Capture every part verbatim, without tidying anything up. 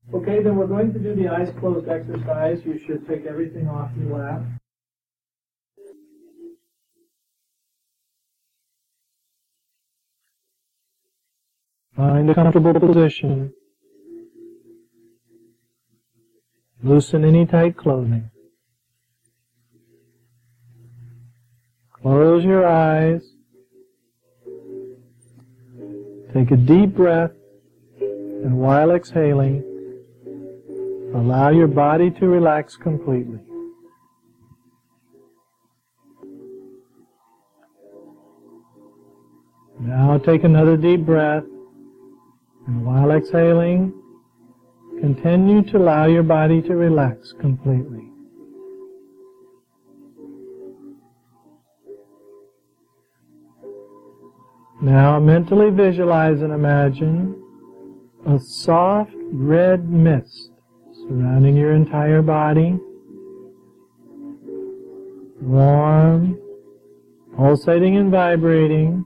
Okay, then we're going to do the eyes closed exercise. You should take everything off your lap. Find a comfortable position. Loosen any tight clothing. Close your eyes. Take a deep breath, and while exhaling, allow your body to relax completely. Now take another deep breath, and while exhaling, continue to allow your body to relax completely. Now mentally visualize and imagine a soft red mist surrounding your entire body, warm, pulsating and vibrating,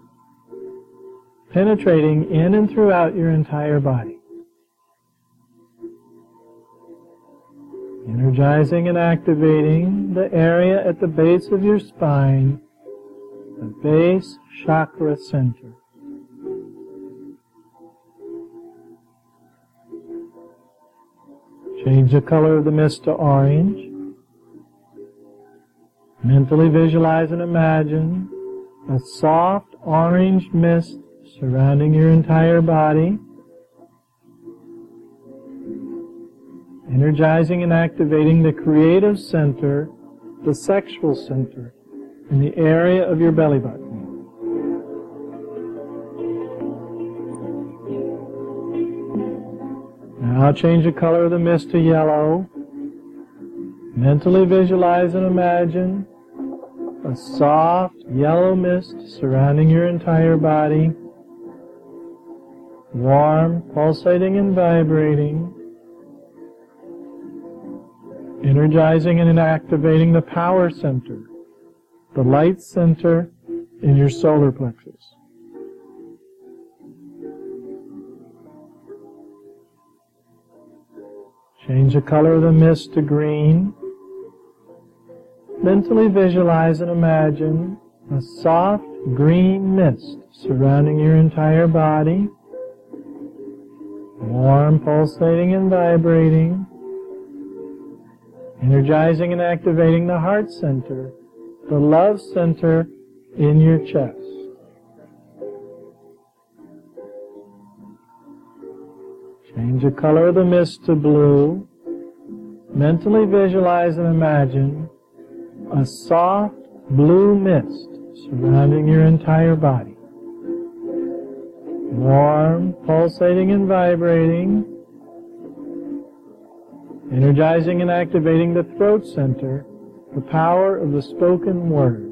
penetrating in and throughout your entire body, energizing and activating the area at the base of your spine, the base chakra center. Change the color of the mist to orange. Mentally visualize and imagine a soft orange mist surrounding your entire body, energizing and activating the creative center, the sexual center, in the area of your belly button. Now change the color of the mist to yellow. Mentally visualize and imagine a soft yellow mist surrounding your entire body, warm, pulsating and vibrating, energizing and activating the power center, the light center in your solar plexus. Change the color of the mist to green. Mentally visualize and imagine a soft green mist surrounding your entire body, warm, pulsating and vibrating, energizing and activating the heart center, the love center in your chest. Change the color of the mist to blue. Mentally visualize and imagine a soft blue mist surrounding your entire body, warm, pulsating and vibrating, energizing and activating the throat center, the power of the spoken word.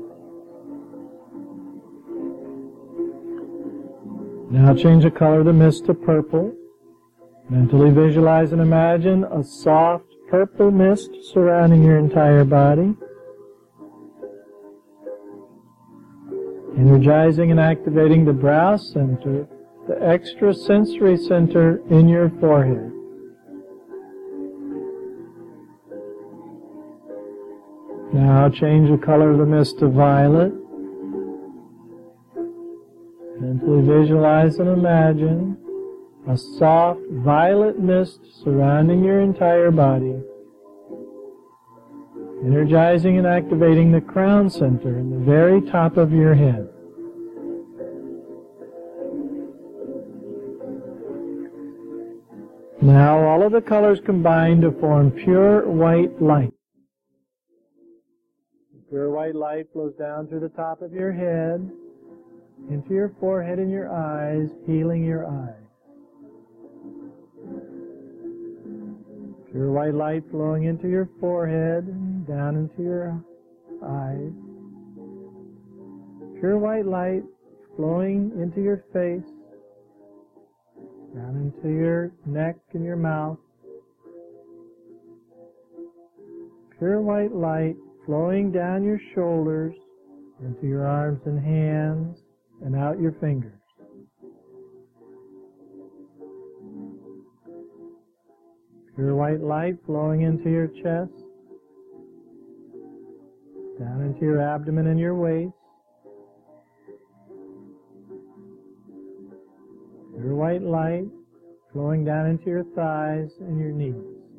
Now change the color of the mist to purple. Mentally visualize and imagine a soft purple mist surrounding your entire body, energizing and activating the brow center, the extrasensory center in your forehead. Now change the color of the mist to violet. Mentally visualize and imagine a soft violet mist surrounding your entire body, energizing and activating the crown center in the very top of your head. Now all of the colors combine to form pure white light. Pure white light flows down through the top of your head, into your forehead and your eyes, healing your eyes. Pure white light flowing into your forehead and down into your eyes. Pure white light flowing into your face, down into your neck and your mouth. Pure white light flowing down your shoulders, into your arms and hands, and out your fingers. Pure white light flowing into your chest, down into your abdomen and your waist. Pure white light flowing down into your thighs and your knees.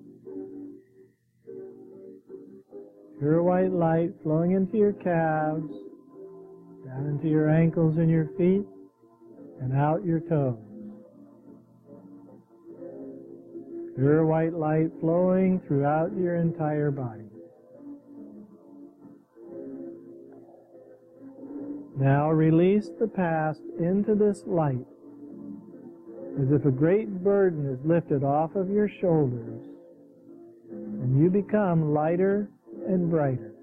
Pure white light flowing into your calves, down into your ankles and your feet, and out your toes. Pure white light flowing throughout your entire body. Now release the past into this light, as if a great burden is lifted off of your shoulders, and you become lighter and brighter.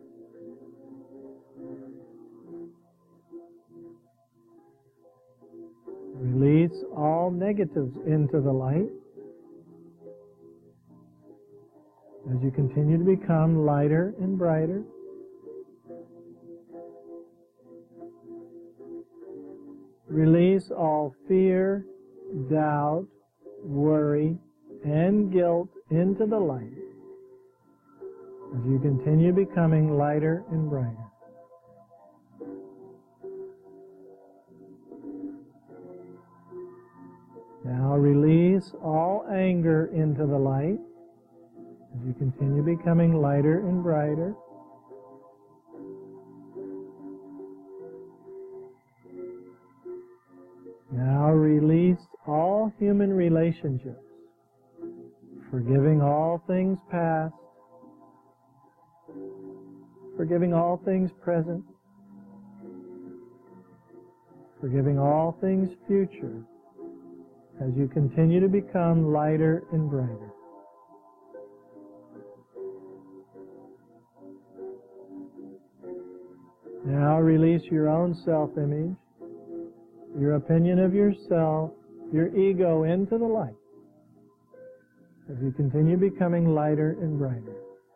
Release all negatives into the light as you continue to become lighter and brighter. Release all fear, doubt, worry, and guilt into the light as you continue becoming lighter and brighter. Now release all anger into the light as you continue becoming lighter and brighter. Now release all human relationships, forgiving all things past, forgiving all things present, forgiving all things future, as you continue to become lighter and brighter. Now release your own self-image, your opinion of yourself, your ego into the light as you continue becoming lighter and brighter.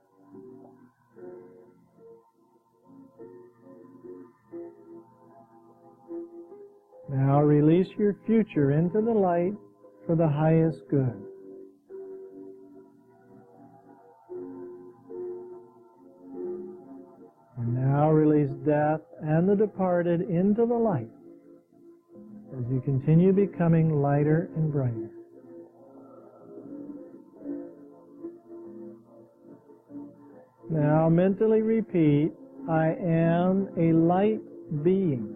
Now release your future into the light for the highest good. And now release death and the departed into the light as you continue becoming lighter and brighter. Now mentally repeat, I am a light being.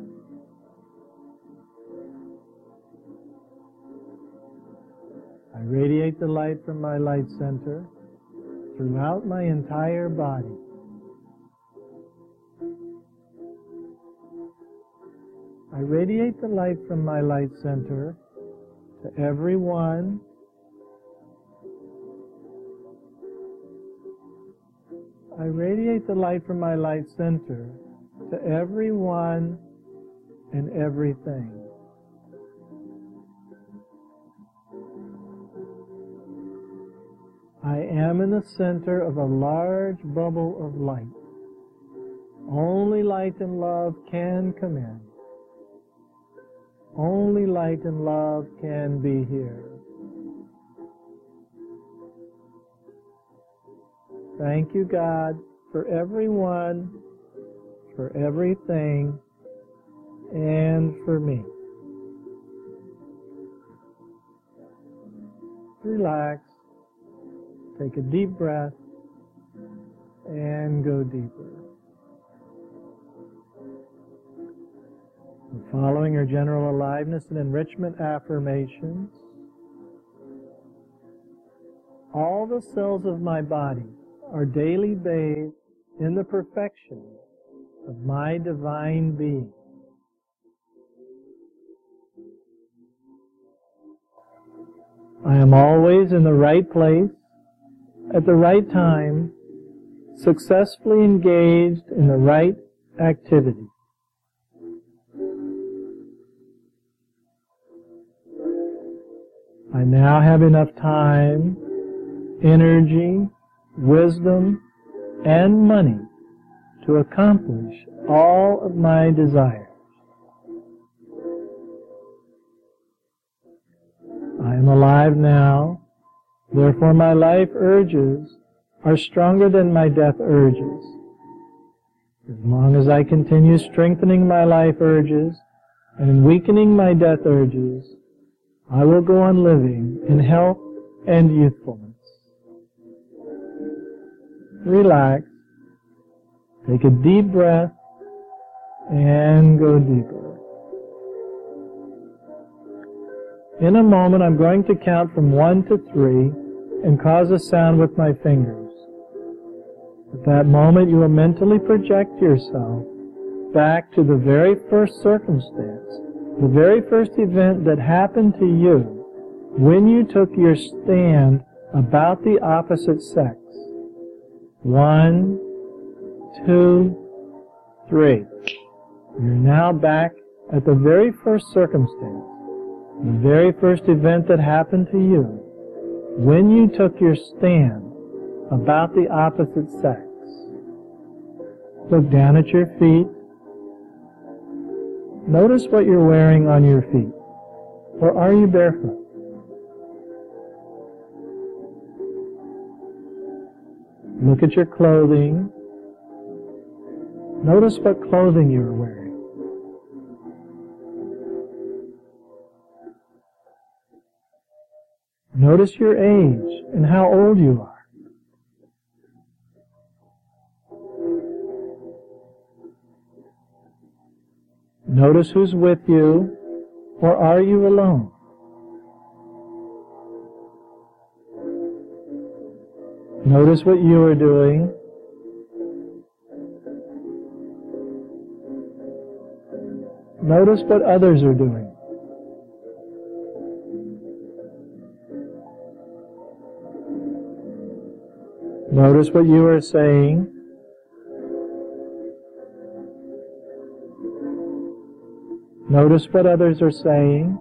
I radiate the light from my light center throughout my entire body. I radiate the light from my light center to everyone, I radiate the light from my light center to everyone and everything. I am in the center of a large bubble of light. Only light and love can come in. Only light and love can be here. Thank you, God, for everyone, for everything, and for me. Relax, take a deep breath, and go deeper. The following are general aliveness and enrichment affirmations. All the cells of my body are daily bathed in the perfection of my divine being. I am always in the right place, at the right time, successfully engaged in the right activity. I now have enough time, energy, wisdom, and money to accomplish all of my desires. I am alive now, Therefore my life urges are stronger than my death urges. As long as I continue strengthening my life urges and weakening my death urges, I will go on living in health and youthfulness. Relax. Take a deep breath and go deeper. In a moment, I'm going to count from one to three and cause a sound with my fingers. At that moment, you will mentally project yourself back to the very first circumstance, the very first event that happened to you when you took your stand about the opposite sex. One, two, three. You're now back at the very first circumstance, the very first event that happened to you when you took your stand about the opposite sex. Look down at your feet. Notice what you're wearing on your feet. Or are you barefoot? Look at your clothing. Notice what clothing you are wearing. Notice your age and how old you are. Notice who's with you, or are you alone? Notice what you are doing. Notice what others are doing. Notice what you are saying. Notice what others are saying.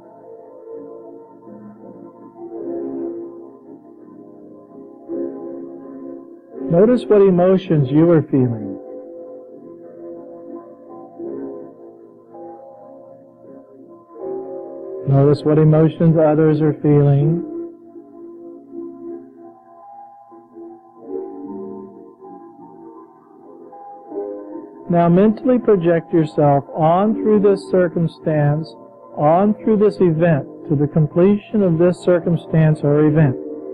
Notice what emotions you are feeling. Notice what emotions others are feeling. Now mentally project yourself on through this circumstance, on through this event, to the completion of this circumstance or event.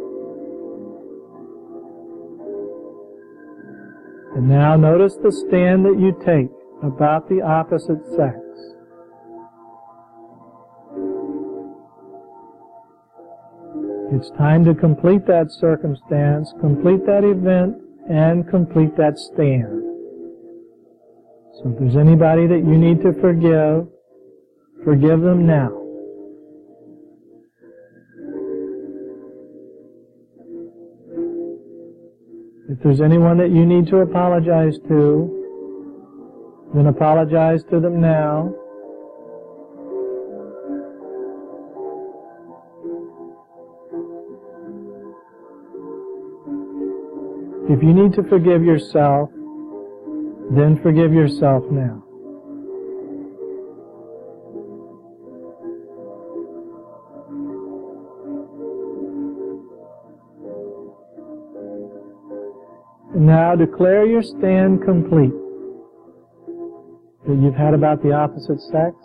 And now notice the stand that you take about the opposite sex. It's time to complete that circumstance, complete that event, and complete that stand. So if there's anybody that you need to forgive, forgive them now. If there's anyone that you need to apologize to, then apologize to them now. If you need to forgive yourself, then forgive yourself now. Now declare your stand complete that you've had about the opposite sex,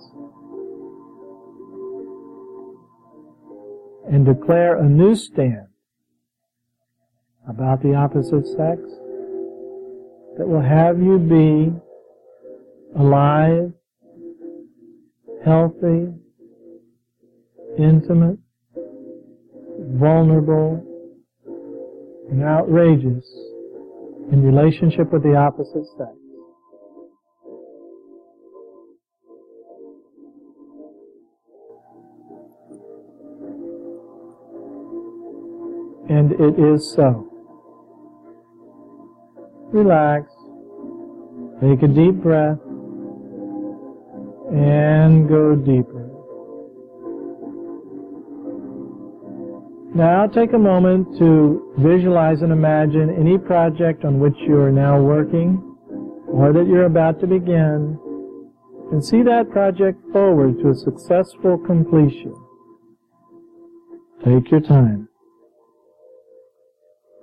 and declare a new stand about the opposite sex that will have you be alive, healthy, intimate, vulnerable, and outrageous in relationship with the opposite sex. And it is so. Relax. Take a deep breath and go deeper. Now take a moment to visualize and imagine any project on which you are now working or that you're about to begin, and see that project forward to a successful completion. Take your time.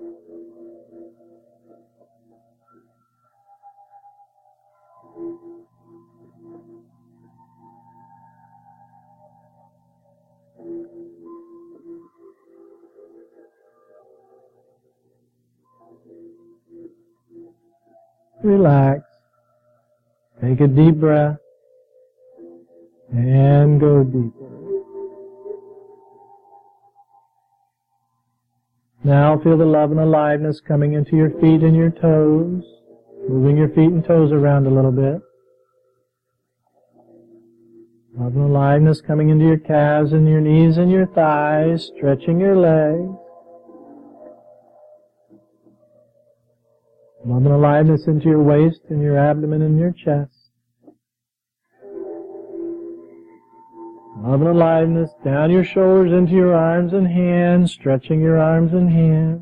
Relax. Take a deep breath and go deeper. Now feel the love and aliveness coming into your feet and your toes, moving your feet and toes around a little bit. Love and aliveness coming into your calves and your knees and your thighs, stretching your legs. Love and aliveness into your waist and your abdomen and your chest. Love and aliveness down your shoulders into your arms and hands, stretching your arms and hands.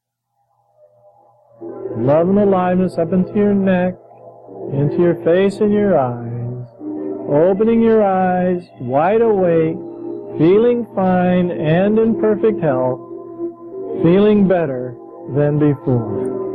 Love and aliveness up into your neck, into your face and your eyes. Opening your eyes, wide awake, feeling fine and in perfect health, feeling better than before.